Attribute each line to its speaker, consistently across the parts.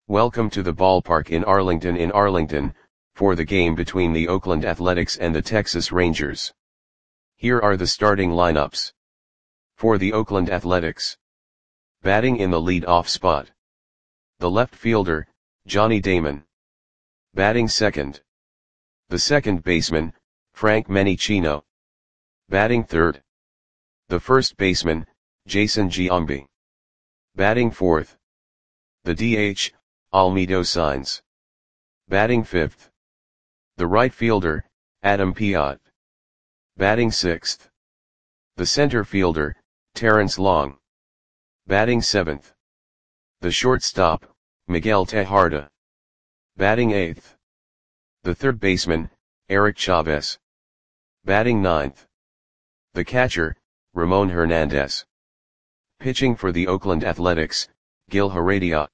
Speaker 1: Welcome to the ballpark in Arlington, for the game between the Oakland Athletics and the Texas Rangers. Here are the starting lineups. For the Oakland Athletics. Batting in the lead-off spot. The left fielder, Johnny Damon. Batting second. The second baseman, Frank Menechino. Batting third. The first baseman, Jason Giambi. Batting fourth. The DH, Almedo Saenz. Batting fifth. The right fielder, Adam Piot. Batting sixth. The center fielder, Terrence Long. Batting seventh. The shortstop, Miguel Tejada. Batting eighth. The third baseman, Eric Chavez. Batting ninth. The catcher, Ramon Hernandez. Pitching for the Oakland Athletics, Gil Heredia.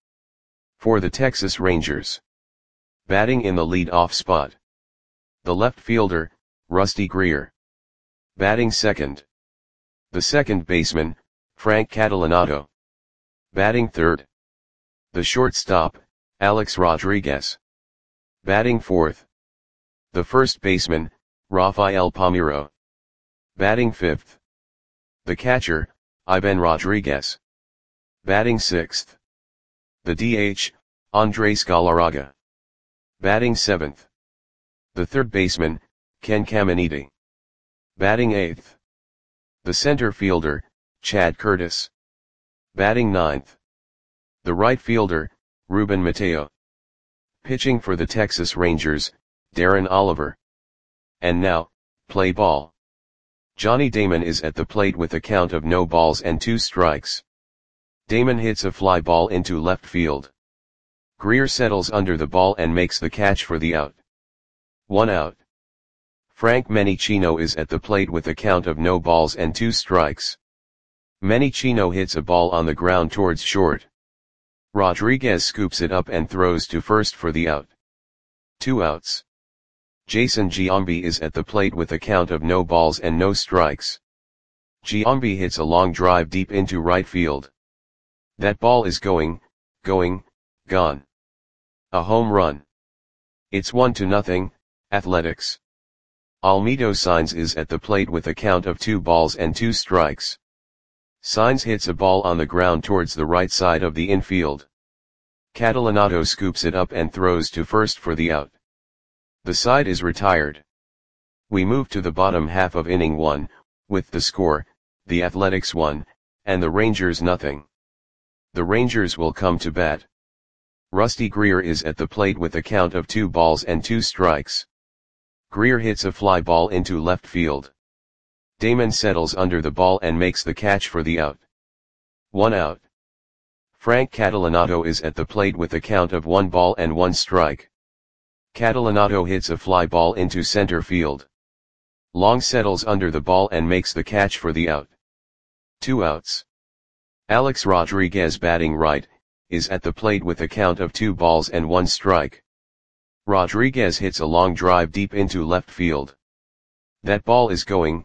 Speaker 1: For the Texas Rangers. Batting in the lead-off spot. The left fielder, Rusty Greer. Batting second. The second baseman, Frank Catalanotto. Batting third. The shortstop, Alex Rodriguez. Batting fourth. The first baseman, Rafael Palmeiro. Batting fifth. The catcher, Ivan Rodriguez. Batting sixth. The DH, Andres Galarraga. Batting seventh. The third baseman, Ken Caminiti. Batting eighth. The center fielder, Chad Curtis. Batting ninth. The right fielder, Ruben Mateo. Pitching for the Texas Rangers, Darren Oliver. And now, play ball. Johnny Damon is at the plate with a count of no balls and 2 strikes. Damon hits a fly ball into left field. Greer settles under the ball and makes the catch for the out. 1 out. Frank Menechino is at the plate with a count of no balls and 2 strikes. Menechino hits a ball on the ground towards short. Rodriguez scoops it up and throws to first for the out. 2 outs. Jason Giambi is at the plate with a count of no balls and no strikes. Giambi hits a long drive deep into right field. That ball is gone. A home run. It's 1-0, Athletics. Almedo Saenz is at the plate with a count of 2 balls and 2 strikes. Saenz hits a ball on the ground towards the right side of the infield. Catalanotto scoops it up and throws to first for the out. The side is retired. We move to the bottom half of inning 1, with the score, the Athletics 1, and the Rangers 0. The Rangers will come to bat. Rusty Greer is at the plate with a count of 2 balls and 2 strikes. Greer hits a fly ball into left field. Damon settles under the ball and makes the catch for the out. 1 out. Frank Catalanotto is at the plate with a count of 1 ball and 1 strike. Catalanotto hits a fly ball into center field. Long settles under the ball and makes the catch for the out. 2 outs. Alex Rodriguez, batting right, is at the plate with a count of 2 balls and 1 strike. Rodriguez hits a long drive deep into left field. That ball is gone.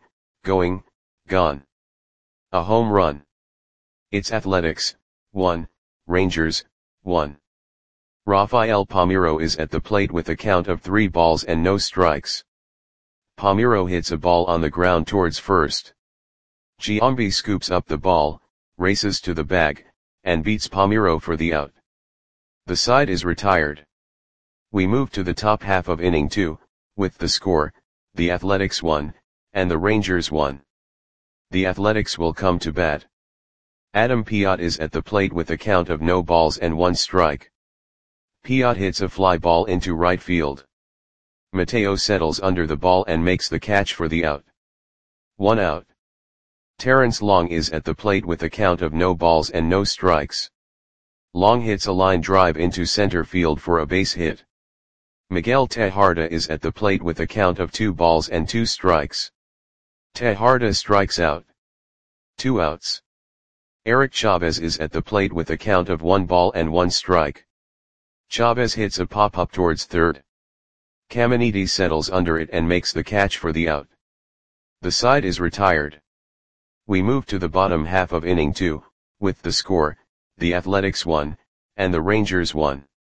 Speaker 1: A home run. It's Athletics 1, Rangers 1. Rafael Palmeiro is at the plate with a count of 3 balls and no strikes. Palmeiro hits a ball on the ground towards first. Giambi scoops up the ball, races to the bag, and beats Palmeiro for the out. The side is retired. We move to the top half of inning 2, with the score, the Athletics 1, and the Rangers 1. The Athletics will come to bat. Adam Piot is at the plate with a count of no balls and 1 strike. Piot hits a fly ball into right field. Mateo settles under the ball and makes the catch for the out. 1 out. Terrence Long is at the plate with a count of no balls and no strikes. Long hits a line drive into center field for a base hit. Miguel Tejada is at the plate with a count of 2 balls and 2 strikes. Tejada strikes out. 2 outs. Eric Chavez is at the plate with a count of 1 ball and 1 strike. Chavez hits a pop-up towards third. Caminiti settles under it and makes the catch for the out. The side is retired. We move to the bottom half of inning 2, with the score, the Athletics 1, and the Rangers 1.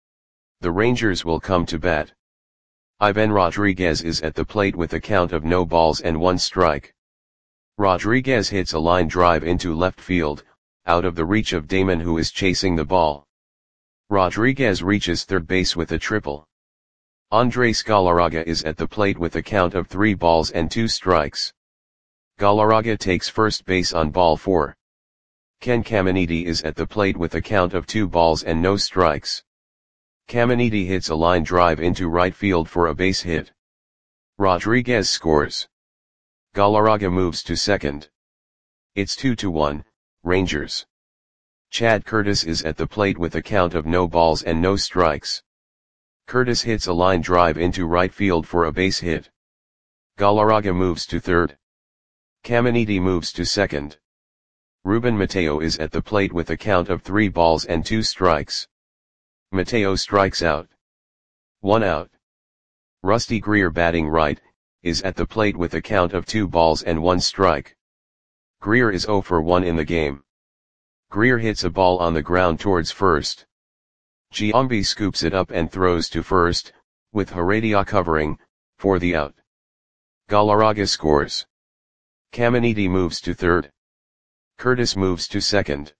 Speaker 1: The Rangers will come to bat. Ivan Rodriguez is at the plate with a count of no balls and 1 strike. Rodriguez hits a line drive into left field, out of the reach of Damon, who is chasing the ball. Rodriguez reaches third base with a triple. Andres Galarraga is at the plate with a count of 3 balls and 2 strikes. Galarraga takes first base on ball 4. Ken Caminiti is at the plate with a count of 2 balls and no strikes. Caminiti hits a line drive into right field for a base hit. Rodriguez scores. Galarraga moves to second. It's 2-1, Rangers. Chad Curtis is at the plate with a count of no balls and no strikes. Curtis hits a line drive into right field for a base hit. Galarraga moves to third. Caminiti moves to second. Ruben Mateo is at the plate with a count of 3 balls and 2 strikes. Mateo strikes out. 1 out. Rusty Greer, batting right, is at the plate with a count of 2 balls and 1 strike. Greer is 0 for 1 in the game. Greer hits a ball on the ground towards first. Giambi scoops it up and throws to first, with Heredia covering, for the out. Galarraga scores. Caminiti moves to third. Curtis moves to second.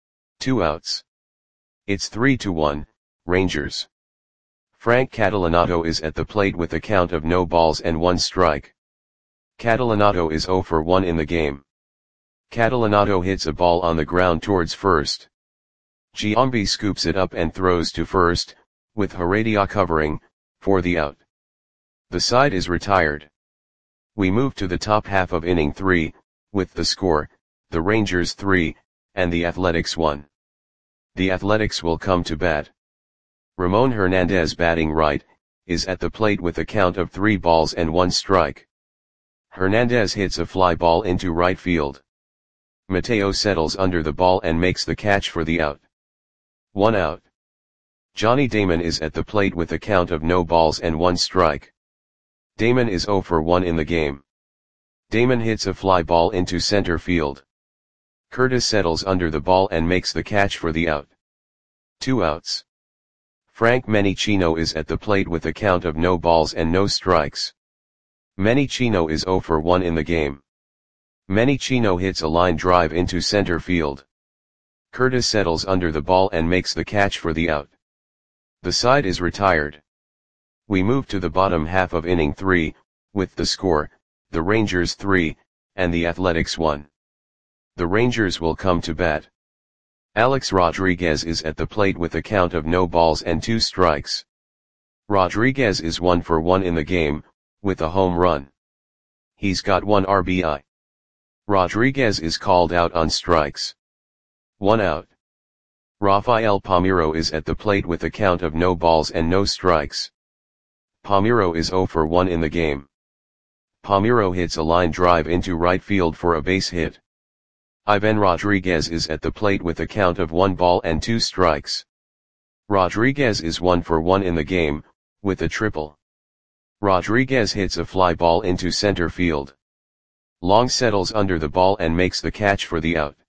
Speaker 1: 2 outs. It's 3-1, Rangers. Frank Catalanato is at the plate with a count of no balls and 1 strike. Catalanato is 0 for 1 in the game. Catalanato hits a ball on the ground towards first. Giambi scoops it up and throws to first, with Heredia covering, for the out. The side is retired. We move to the top half of inning 3, with the score, the Rangers 3, and the Athletics 1. The Athletics will come to bat. Ramon Hernandez, batting right, is at the plate with a count of 3 balls and 1 strike. Hernandez hits a fly ball into right field. Mateo settles under the ball and makes the catch for the out. 1 out. Johnny Damon is at the plate with a count of no balls and 1 strike. Damon is 0 for 1 in the game. Damon hits a fly ball into center field. Curtis settles under the ball and makes the catch for the out. 2 outs. Frank Menicino is at the plate with a count of no balls and no strikes. Menicino is 0 for 1 in the game. Menicino hits a line drive into center field. Curtis settles under the ball and makes the catch for the out. The side is retired. We move to the bottom half of inning 3, with the score, the Rangers 3, and the Athletics 1. The Rangers will come to bat. Alex Rodriguez is at the plate with a count of no balls and 2 strikes. Rodriguez is 1 for 1 in the game, with a home run. He's got 1 RBI. Rodriguez is called out on strikes. 1 out. Rafael Palmeiro is at the plate with a count of no balls and no strikes. Palmeiro is 0 for 1 in the game. Palmeiro hits a line drive into right field for a base hit. Ivan Rodriguez is at the plate with a count of 1 ball and 2 strikes. Rodriguez is 1 for 1 in the game, with a triple. Rodriguez hits a fly ball into center field. Long settles under the ball and makes the catch for the out.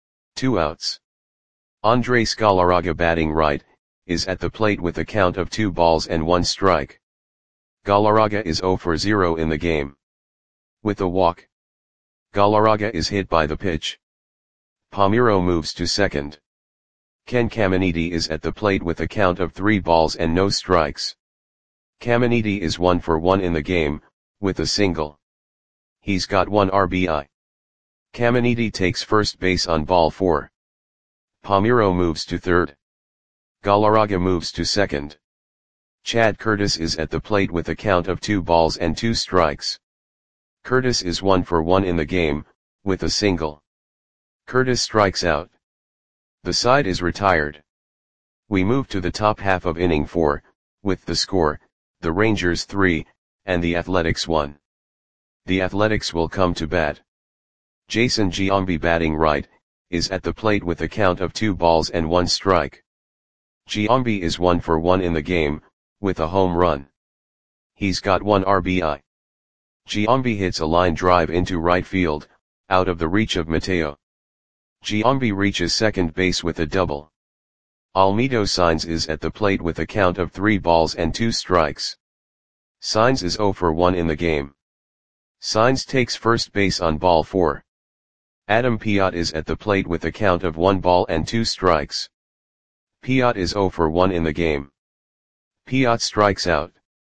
Speaker 1: 2 outs. Andres Galarraga, batting right, is at the plate with a count of 2 balls and 1 strike. Galarraga is 0 for 0 in the game. With a walk. Galarraga is hit by the pitch. Palmeiro moves to second. Ken Caminiti is at the plate with a count of 3 balls and no strikes. Caminiti is 1 for 1 in the game, with a single. He's got 1 RBI. Caminiti takes first base on ball 4. Palmeiro moves to third. Galarraga moves to second. Chad Curtis is at the plate with a count of 2 balls and 2 strikes. Curtis is 1 for 1 in the game, with a single. Curtis strikes out. The side is retired. We move to the top half of inning 4, with the score, the Rangers 3, and the Athletics 1. The Athletics will come to bat. Jason Giambi, batting right, is at the plate with a count of 2 balls and 1 strike. Giambi is 1 for 1 in the game, with a home run. He's got 1 RBI. Giambi hits a line drive into right field, out of the reach of Mateo. Giambi reaches second base with a double. Almedo Signs is at the plate with a count of 3 balls and 2 strikes. Signs is 0 for 1 in the game. Signs takes first base on ball 4. Adam Piot is at the plate with a count of 1 ball and 2 strikes. Piot is 0 for 1 in the game. Piot strikes out.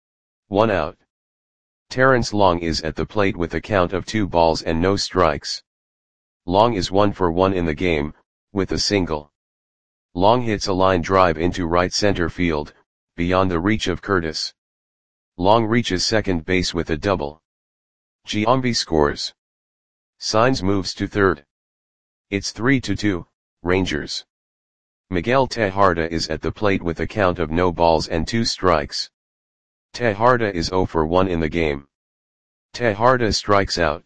Speaker 1: 1 out. Terrence Long is at the plate with a count of 2 balls and no strikes. Long is 1 for 1 in the game, with a single. Long hits a line drive into right center field, beyond the reach of Curtis. Long reaches second base with a double. Giambi scores. Signs moves to third. It's 3-2, Rangers. Miguel Tejada is at the plate with a count of no balls and 2 strikes. Tejada is 0 for 1 in the game. Tejada strikes out.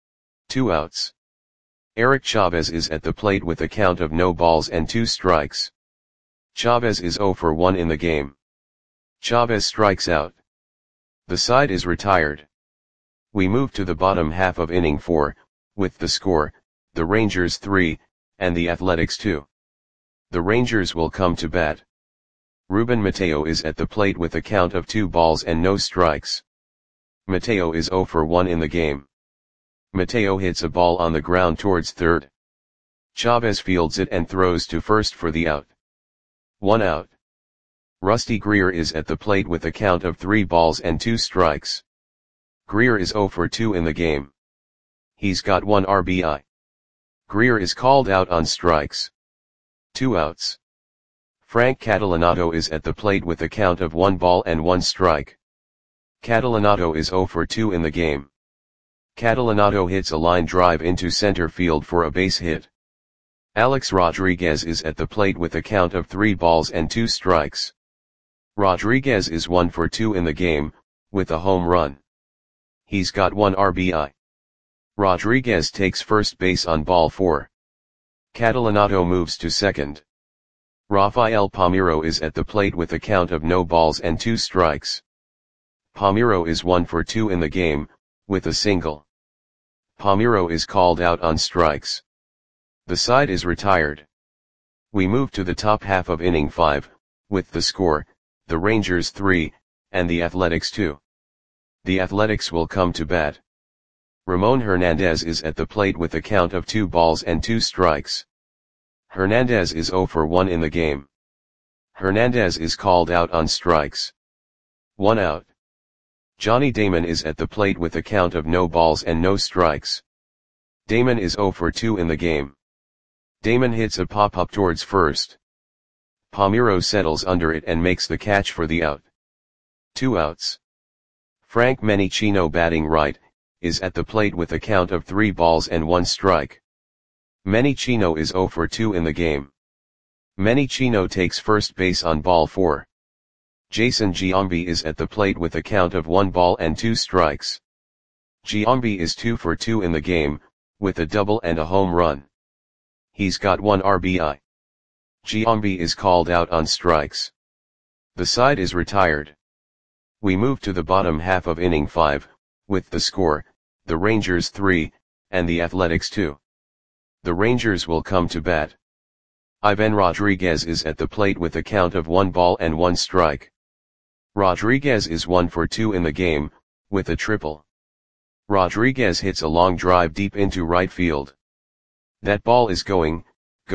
Speaker 1: 2 outs. Eric Chavez is at the plate with a count of no balls and 2 strikes. Chavez is 0 for 1 in the game. Chavez strikes out. The side is retired. We move to the bottom half of inning 4, with the score, the Rangers 3, and the Athletics 2. The Rangers will come to bat. Ruben Mateo is at the plate with a count of 2 balls and no strikes. Mateo is 0 for 1 in the game. Mateo hits a ball on the ground towards third. Chavez fields it and throws to first for the out. 1 out. Rusty Greer is at the plate with a count of 3 balls and 2 strikes. Greer is 0 for 2 in the game. He's got 1 RBI. Greer is called out on strikes. 2 outs. Frank Catalanato is at the plate with a count of 1 ball and 1 strike. Catalanato is 0 for 2 in the game. Catalanato hits a line drive into center field for a base hit. Alex Rodriguez is at the plate with a count of 3 balls and 2 strikes. Rodriguez is 1 for 2 in the game, with a home run. He's got 1 RBI. Rodriguez takes first base on ball 4. Catalanato moves to second. Rafael Palmeiro is at the plate with a count of no balls and 2 strikes. Palmeiro is 1 for 2 in the game, with a single. Palmeiro is called out on strikes. The side is retired. We move to the top half of inning 5, with the score, the Rangers 3, and the Athletics 2. The Athletics will come to bat. Ramon Hernandez is at the plate with a count of 2 balls and 2 strikes. Hernandez is 0 for 1 in the game. Hernandez is called out on strikes. 1 out. Johnny Damon is at the plate with a count of no balls and no strikes. Damon is 0 for 2 in the game. Damon hits a pop-up towards first. Palmeiro settles under it and makes the catch for the out. 2 outs. Frank Menicino, batting right, is at the plate with a count of 3 balls and 1 strike. Menicino is 0 for 2 in the game. Menicino takes first base on ball 4. Jason Giambi is at the plate with a count of 1 ball and 2 strikes. Giambi is 2 for 2 in the game, with a double and a home run. He's got 1 RBI. Giambi is called out on strikes. The side is retired. We move to the bottom half of inning 5, with the score, the Rangers 3, and the Athletics 2. The Rangers will come to bat. Ivan Rodriguez is at the plate with a count of 1 ball and 1 strike. Rodriguez is 1 for 2 in the game, with a triple. Rodriguez hits a long drive deep into right field. That ball is going,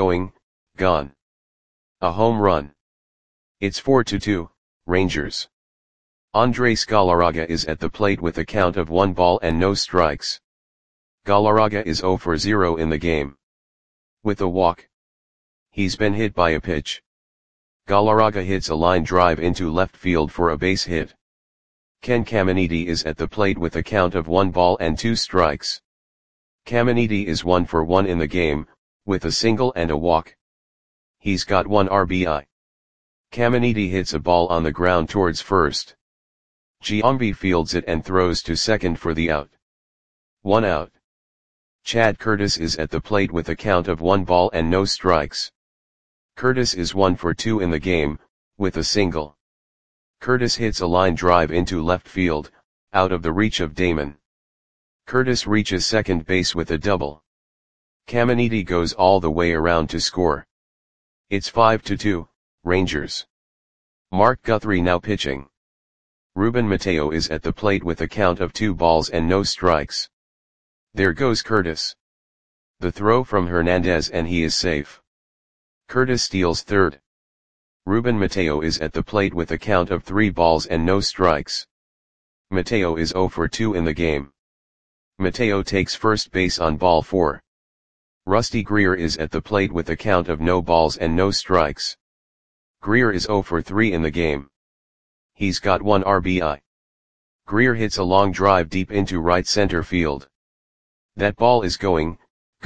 Speaker 1: gone. A home run. It's 4-2, Rangers. Andres Galarraga is at the plate with a count of 1 ball and no strikes. Galarraga is 0 for 0 in the game. With a walk. He's been hit by a pitch. Galarraga hits a line drive into left field for a base hit. Ken Caminiti is at the plate with a count of 1 ball and 2 strikes. Caminiti is 1 for 1 in the game, with a single and a walk. He's got 1 RBI. Caminiti hits a ball on the ground towards first. Giambi fields it and throws to second for the out. 1 out. Chad Curtis is at the plate with a count of 1 ball and no strikes. Curtis is 1 for 2 in the game, with a single. Curtis hits a line drive into left field, out of the reach of Damon. Curtis reaches second base with a double. Caminiti goes all the way around to score. It's 5-2, Rangers. Mark Guthrie now pitching. Ruben Mateo is at the plate with a count of 2 balls and no strikes. There goes Curtis. The throw from Hernandez and he is safe. Curtis steals third. Ruben Mateo is at the plate with a count of 3 balls and no strikes. Mateo is 0 for 2 in the game. Mateo takes first base on ball 4. Rusty Greer is at the plate with a count of no balls and no strikes. Greer is 0 for 3 in the game. He's got 1 RBI. Greer hits a long drive deep into right center field. That ball is going,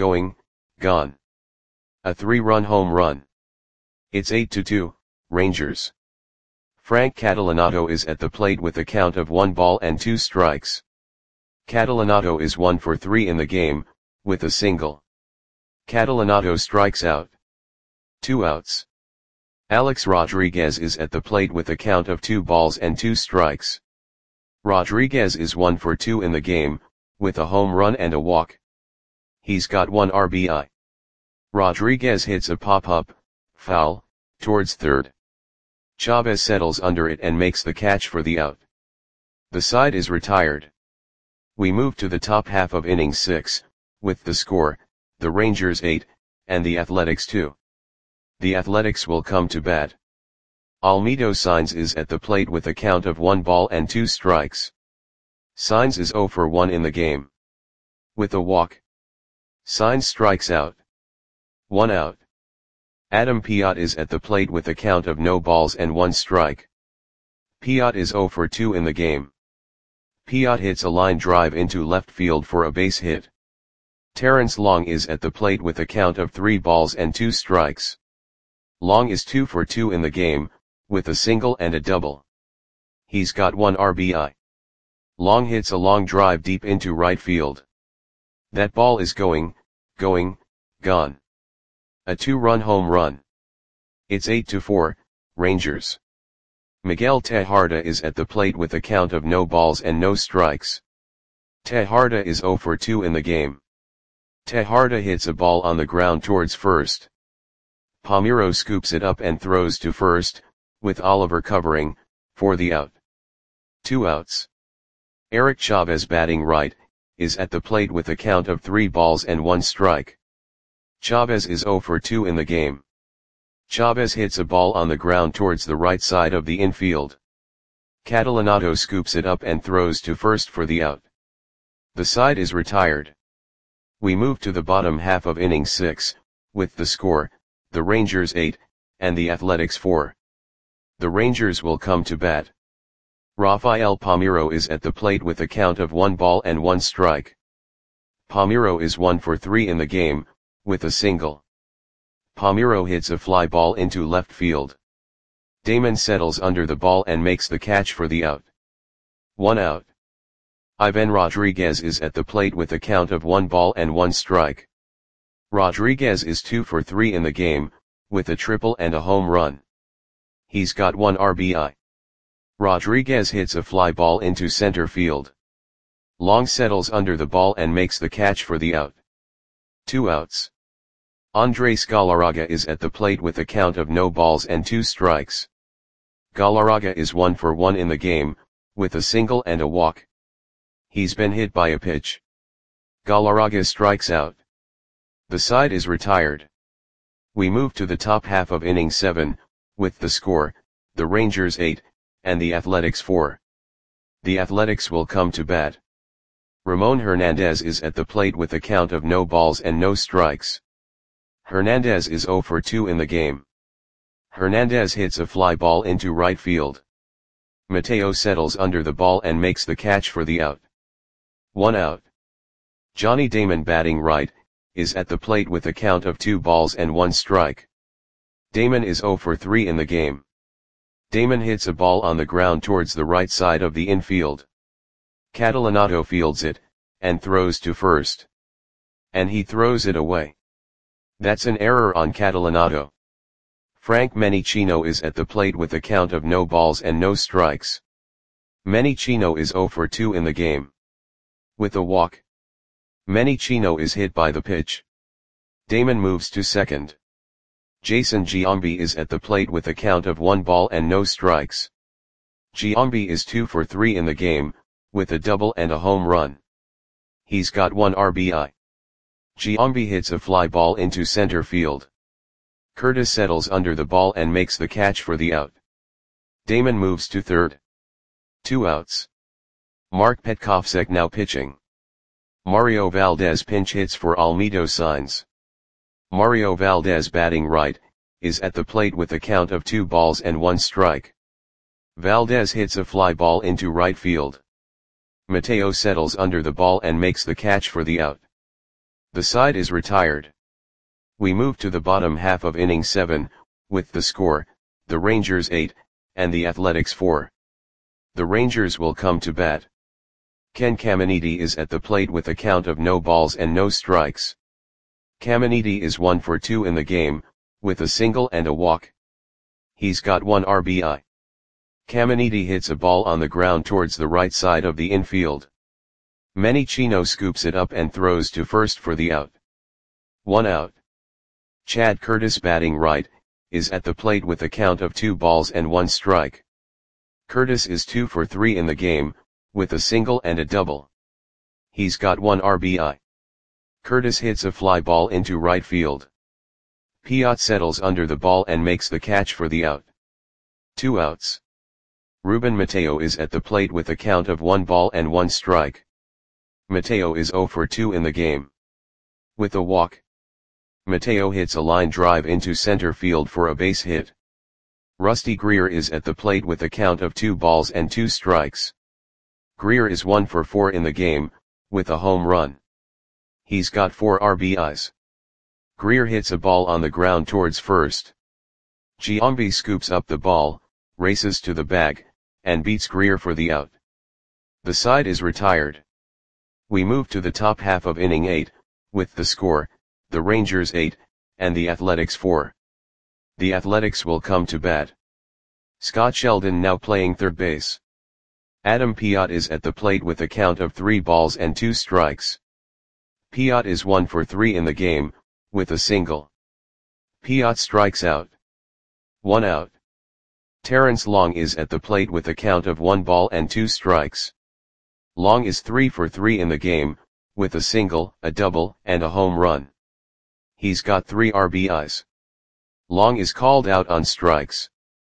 Speaker 1: gone. A 3-run home run. It's 8-2, Rangers. Frank Catalanotto is at the plate with a count of 1 ball and 2 strikes. Catalanotto is 1 for 3 in the game, with a single. Catalanotto strikes out. 2 outs. Alex Rodriguez is at the plate with a count of 2 balls and 2 strikes. Rodriguez is 1 for 2 in the game, with a home run and a walk. He's got 1 RBI. Rodriguez hits a pop-up, foul, towards third. Chavez settles under it and makes the catch for the out. The side is retired. We move to the top half of inning 6, with the score, the Rangers 8, and the Athletics 2. The Athletics will come to bat. Almedo Sainz is at the plate with a count of 1 ball and 2 strikes. Sainz is 0 for 1 in the game. With a walk. Sainz strikes out. 1 out. Adam Piot is at the plate with a count of no balls and 1 strike. Piot is 0 for 2 in the game. Piot hits a line drive into left field for a base hit. Terrence Long is at the plate with a count of 3 balls and 2 strikes. Long is 2 for 2 in the game, with a single and a double. He's got 1 RBI. Long hits a long drive deep into right field. That ball is going, gone. A 2-run home run. It's 8-4, Rangers. Miguel Tejada is at the plate with a count of no balls and no strikes. Tejada is 0 for 2 in the game. Tejada hits a ball on the ground towards first. Palmeiro scoops it up and throws to first, with Oliver covering, for the out. 2 outs. Eric Chavez batting right, is at the plate with a count of 3 balls and 1 strike. Chavez is 0 for 2 in the game. Chavez hits a ball on the ground towards the right side of the infield. Catalanotto scoops it up and throws to first for the out. The side is retired. We move to the bottom half of inning 6, with the score, the Rangers 8, and the Athletics 4. The Rangers will come to bat. Rafael Palmeiro is at the plate with a count of 1 ball and 1 strike. Palmeiro is 1 for 3 in the game, with a single. Palmeiro hits a fly ball into left field. Damon settles under the ball and makes the catch for the out. 1 out. Ivan Rodriguez is at the plate with a count of 1 ball and 1 strike. Rodriguez is 2 for 3 in the game, with a triple and a home run. He's got 1 RBI. Rodriguez hits a fly ball into center field. Long settles under the ball and makes the catch for the out. 2 outs. Andres Galarraga is at the plate with a count of no balls and 2 strikes. Galarraga is 1 for 1 in the game, with a single and a walk. He's been hit by a pitch. Galarraga strikes out. The side is retired. We move to the top half of inning 7, with the score, the Rangers 8, and the Athletics 4. The Athletics will come to bat. Ramon Hernandez is at the plate with a count of no balls and no strikes. Hernandez is 0 for 2 in the game. Hernandez hits a fly ball into right field. Mateo settles under the ball and makes the catch for the out. 1 out. Johnny Damon batting right, is at the plate with a count of 2 balls and 1 strike. Damon is 0 for 3 in the game. Damon hits a ball on the ground towards the right side of the infield. Catalanotto fields it, and throws to first. And he throws it away. That's an error on Catalanotto. Frank Menichino is at the plate with a count of no balls and no strikes. Menichino is 0 for 2 in the game. With a walk. Menichino is hit by the pitch. Damon moves to second. Jason Giambi is at the plate with a count of 1 ball and no strikes. Giambi is 2 for 3 in the game, with a double and a home run. He's got 1 RBI. Giambi hits a fly ball into center field. Curtis settles under the ball and makes the catch for the out. Damon moves to third. 2 outs. Mark Petkovsek now pitching. Mario Valdez pinch hits for Almedo Signs. Mario Valdez batting right, is at the plate with a count of 2 balls and 1 strike. Valdez hits a fly ball into right field. Mateo settles under the ball and makes the catch for the out. The side is retired. We move to the bottom half of inning 7, with the score, the Rangers 8, and the Athletics 4. The Rangers will come to bat. Ken Caminiti is at the plate with a count of no balls and no strikes. Caminiti is 1 for 2 in the game, with a single and a walk. He's got 1 RBI. Caminiti hits a ball on the ground towards the right side of the infield. Manny Chino scoops it up and throws to first for the out. 1 out. Chad Curtis batting right, is at the plate with a count of 2 balls and 1 strike. Curtis is 2 for 3 in the game, with a single and a double. He's got 1 RBI. Curtis hits a fly ball into right field. Piot settles under the ball and makes the catch for the out. 2 outs. Ruben Mateo is at the plate with a count of 1 ball and 1 strike. Mateo is 0 for 2 in the game. With a walk. Mateo hits a line drive into center field for a base hit. Rusty Greer is at the plate with a count of 2 balls and 2 strikes. Greer is 1 for 4 in the game, with a home run. He's got 4 RBIs. Greer hits a ball on the ground towards first. Giambi scoops up the ball, races to the bag, and beats Greer for the out. The side is retired. We move to the top half of inning 8, with the score, the Rangers 8, and the Athletics 4. The Athletics will come to bat. Scott Sheldon now playing third base. Adam Piot is at the plate with a count of 3 balls and 2 strikes. Piot is 1 for 3 in the game, with a single. Piot strikes out. 1 out. Terrence Long is at the plate with a count of 1 ball and 2 strikes. Long is 3 for 3 in the game, with a single, a double, and a home run. He's got 3 RBIs. Long is called out on strikes.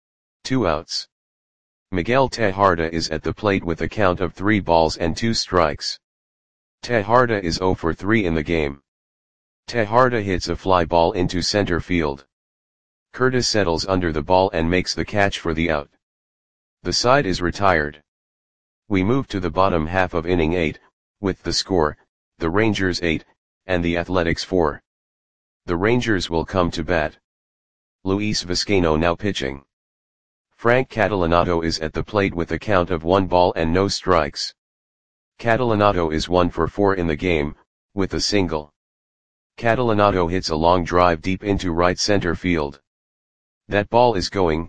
Speaker 1: 2 outs. Miguel Tejada is at the plate with a count of 3 balls and 2 strikes. Tejada is 0 for 3 in the game. Tejada hits a fly ball into center field. Curtis settles under the ball and makes the catch for the out. The side is retired. We move to the bottom half of inning 8, with the score, the Rangers 8, and the Athletics 4. The Rangers will come to bat. Luis Vizcaino now pitching. Frank Catalanato is at the plate with a count of 1 ball and no strikes. Catalanato is 1 for 4 in the game, with a single. Catalanato hits a long drive deep into right center field. That ball is going,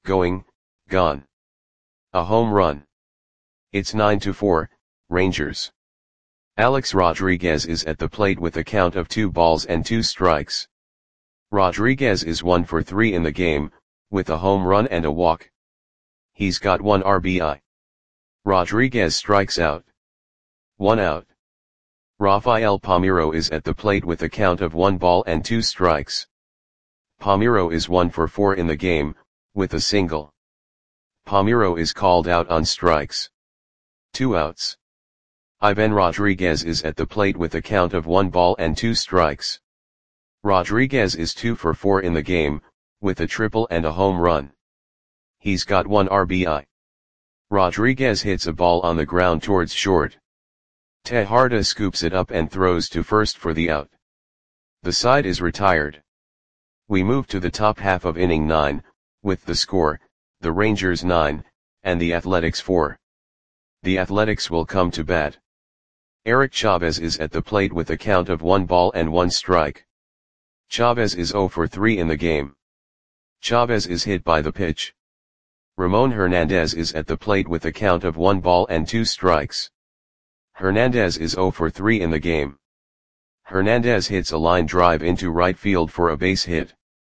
Speaker 1: gone. A home run. It's 9-4, Rangers. Alex Rodriguez is at the plate with a count of 2 balls and 2 strikes. Rodriguez is 1 for 3 in the game, with a home run and a walk. He's got 1 RBI. Rodriguez strikes out. 1 out. Rafael Palmeiro is at the plate with a count of 1 ball and 2 strikes. Palmeiro is 1 for 4 in the game, with a single. Palmeiro is called out on strikes. 2 outs. Ivan Rodriguez is at the plate with a count of 1 ball and 2 strikes. Rodriguez is 2 for 4 in the game, with a triple and a home run. He's got 1 RBI. Rodriguez hits a ball on the ground towards short. Tejada scoops it up and throws to first for the out. The side is retired. We move to the top half of inning 9, with the score, the Rangers 9, and the Athletics 4. The Athletics will come to bat. Eric Chavez is at the plate with a count of 1 ball and 1 strike. Chavez is 0 for 3 in the game. Chavez is hit by the pitch. Ramon Hernandez is at the plate with a count of 1 ball and 2 strikes. Hernandez is 0 for 3 in the game. Hernandez hits a line drive into right field for a base hit.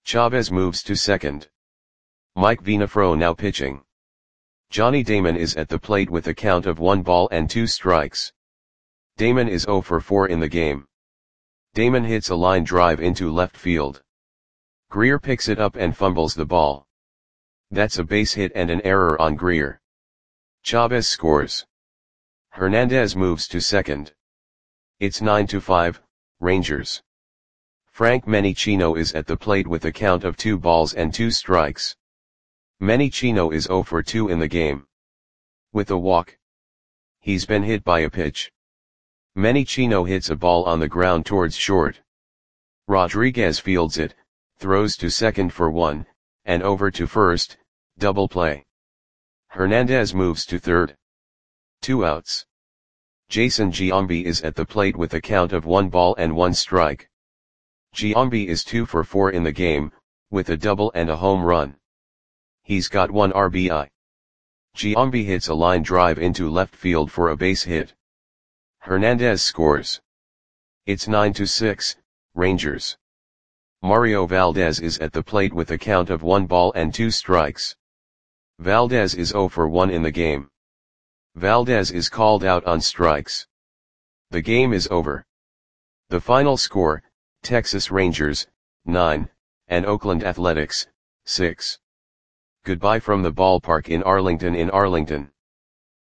Speaker 1: Chavez moves to second. Mike Venafro now pitching. Johnny Damon is at the plate with a count of 1 ball and 2 strikes. Damon is 0 for 4 in the game. Damon hits a line drive into left field. Greer picks it up and fumbles the ball. That's a base hit and an error on Greer. Chavez scores. Hernandez moves to second. It's 9-5, Rangers. Frank Menichino is at the plate with a count of 2 balls and 2 strikes. Menichino is 0 for 2 in the game. With a walk. He's been hit by a pitch. Menichino hits a ball on the ground towards short. Rodriguez fields it, throws to second for 1, and over to first, double play. Hernandez moves to third. 2 outs. Jason Giambi is at the plate with a count of 1 ball and 1 strike. Giambi is 2 for 4 in the game, with a double and a home run. He's got 1 RBI. Giambi hits a line drive into left field for a base hit. Hernandez scores. It's 9-6, Rangers. Mario Valdez is at the plate with a count of 1 ball and 2 strikes. Valdez is 0 for 1 in the game. Valdez is called out on strikes. The game is over. The final score, Texas Rangers, 9, and Oakland Athletics, 6. Goodbye from the ballpark in Arlington.